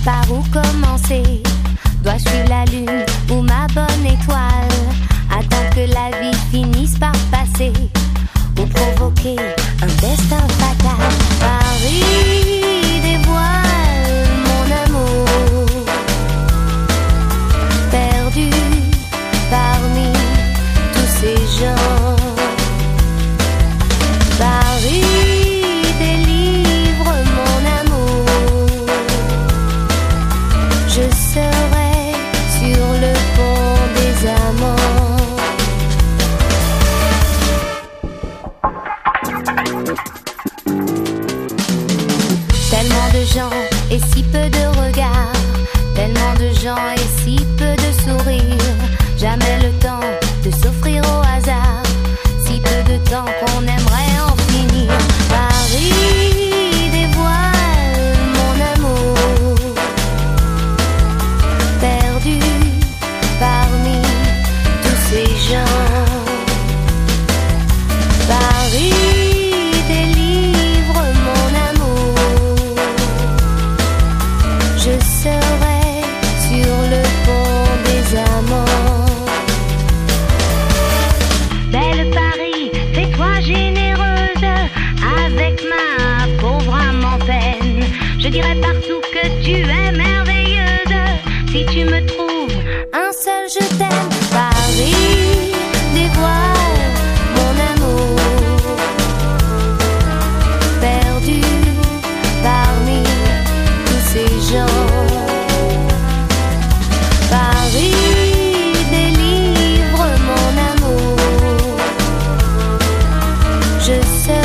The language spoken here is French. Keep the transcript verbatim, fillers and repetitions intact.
Par où commencer? Dois-je suivre la lune ou ma bonne étoile? Attendre que la vie finisse par passer ou provoquer un destin fatal. Paris dévoile mon amour, perdu parmi tous ces gens. Paris délivre mon amour, je serai sur le pont des amants. Tellement de gens et si peu de regards, tellement de gens et si peu de sourires. Jamais le temps de s'offrir au hasard, si peu de temps qu'on aimerait en finir. Paris dévoile mon amour, perdu parmi tous ces gens. Paris délivre mon amour, je serai sur le pont des amants. Belle Paris, fais-toi généreuse avec ma pauvre âme en peine. Je dirai partout que tu es merveilleuse. Si tu me trouves un seul je t'aime. Paris dévoile mon amour, perdu parmi tous ces gens. Paris délivre mon amour, je serai